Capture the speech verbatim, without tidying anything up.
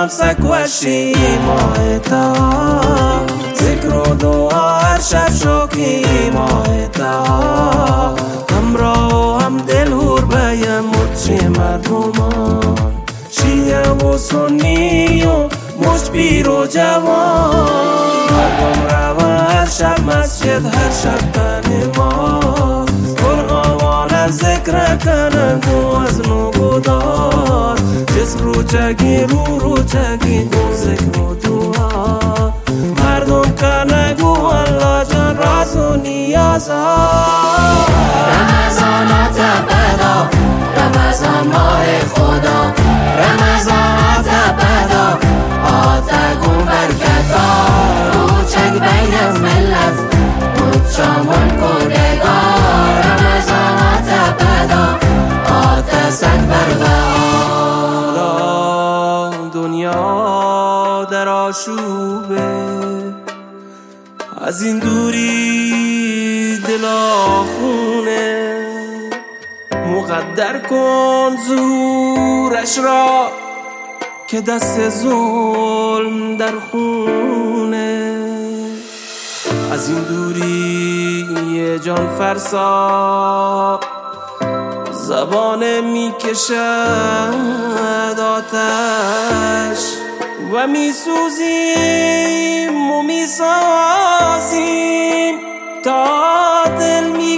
شانسک و شیمای تا ذکر و دعا هر شب شوکی ماه تا همراه و هم دل هور بیم مرچی مردمان شیعه و سنی و مشت پیر و جوان مردم روان هر شب مسجد هر شب نماز قرآن از ذکر کنند و از نگودار جسم رو چگی رو رو چگی گو ذکر و دعا مردم کنگو الله جان راز و نیازا رمضان آتبدا رمضان ماه خدا رمضان آتبدا آتگون برکتا روچک بین ملت مچامون کردگار رمضان آتبدا آتسک بربا دنیا در آشوبه از این دوری دل آخونه مقدر کن زورش را که دست ظلم در خونه از این دوری یه جان فرسا زبانه می کشد آتش و می سوزیم و می سازیم تا دل می